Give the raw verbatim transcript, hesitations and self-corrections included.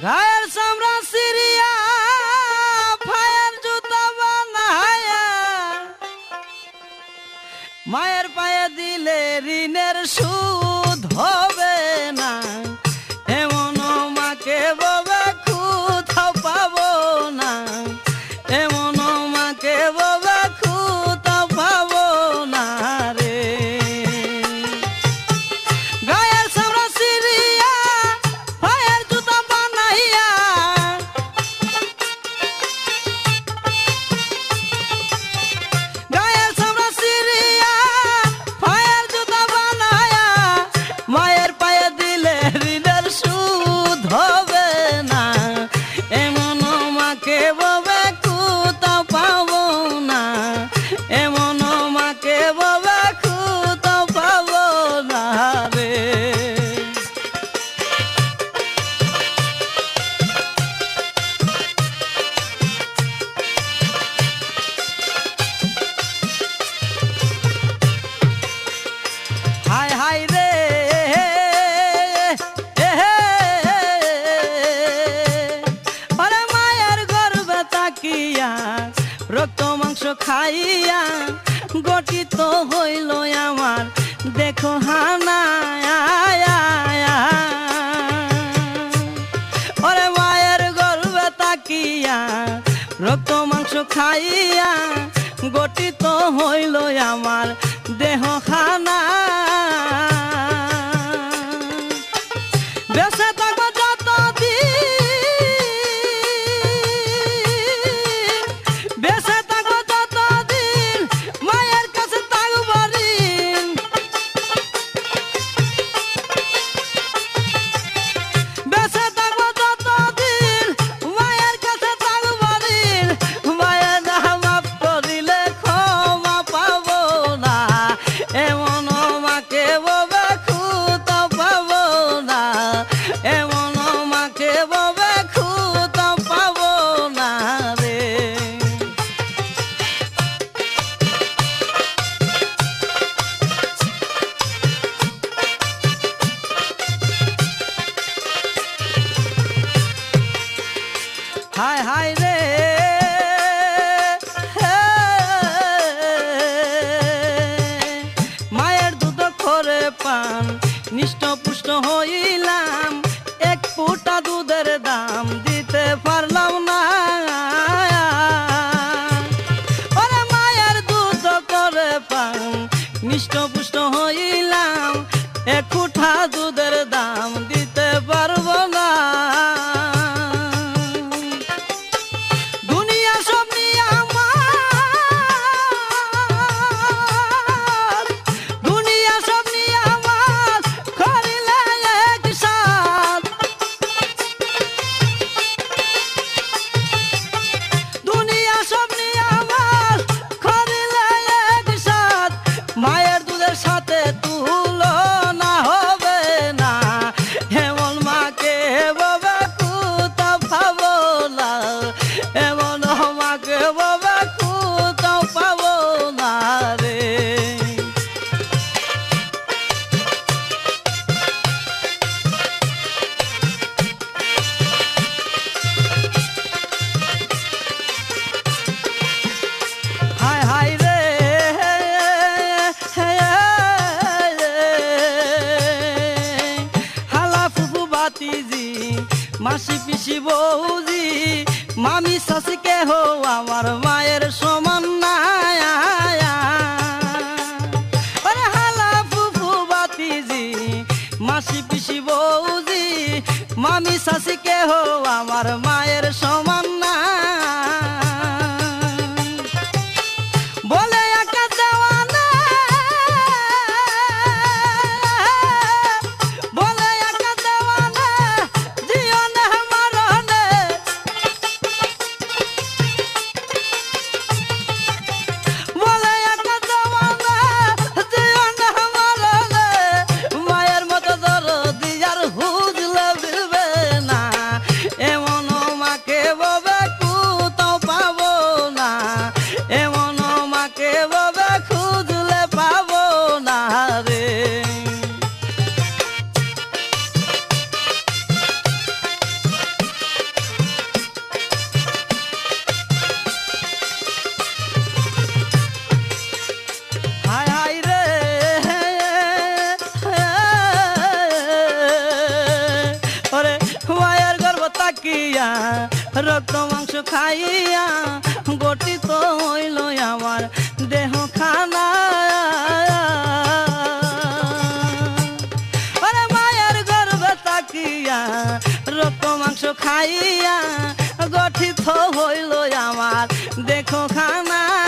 গায়ের চামড়া সিরিয়া পায়ের জুতা বানায়া মায়ের পায়ে দিলে ঋণের সুদ হবে না এমন মাকে বাবা কোথাও পাবো না এমন মাকে বাবা কোথাও পাবো না রে গায়ের চামড়া সিরিয়া পায়ের জুতা বানাইয়া গায়ের চামড়া সিরিয়া পায়ের জুতা বানাইয়া মায়ের পায়ে দিলে হৃদয়ের সুদ হবে না এমন মাকে বাবা কোথাও পাবো না এমন মাকে বাবা কোথাও পাবো না রে হায় হায় রে আরে মায়ের গর্ভে তাকিয়া রক্ত মাংস খাইয়া গঠিত হইল আমার দেখো হানা ওরে মায়ের গর্ভে তাকিয়া রক্ত মাংস খাইয়া গঠিত হইল আমার দেহ খানা বেঁচে থাকবো যতদিন বেঁচে থাকবো যতদিন মায়ের কাছে থাকবো ঋণ বেঁচে থাকবো যতদিন মায়ের কাছে থাকবো ঋণ মায়ের না মাফ করিলে ক্ষমা পাবো না এমন মাকে বাবা কোথাও পাবো না এমন মাকে বাবা কোথাও পাবো না রে হায় হায় রে মায়ের দুধ করে পান নিষ্ঠ পুষ্ট হইলাম এক ফুটা দুধের দাম দিতে পারলাম না ওরে মায়ের দুধ করে পান নিষ্ঠ পুষ্ট হইলাম এক ফুটা দুধের দাম দিতে পারবো না দুনিয়া সব নিয়ে আমার দুনিয়া সব নিয়ে আমার করিলে এক সাথ দুনিয়া সব নিয়ে আমার করিলে এক সাথ মায়ের দুধের সাথে তুলনা হবে না এমন মাকে বাবা কোথাও পাবো না এমন মাকে বাবা কোথাও পাবো না রে হায় হায় রে হালা ফুফু বাতিজি মাসি পিসি বৌজি মামি শাসিকে হো আমার মায়ের সমান না ওরে হালা ফুফু বাতিজি মাসি পিসি বৌজি মামি শাসিকে হো আমার মায়ের সমান না বলে একা দেওয়ানা বলে একা দেওয়ানা জীবনে মরণে বলে একা দেওয়ানা জীবনে মরণে মায়ের মতো দরদি আর হুজলে বিলবে না এমন মাকে তাকিয়া রক্ত মাংস খাইয়া গঠিত হইল আমার দেহ খানা আরে মায়ের গর্ভে তাকিয়া রক্ত মাংস খাইয়া গঠিত হইল আমার দেখো খানা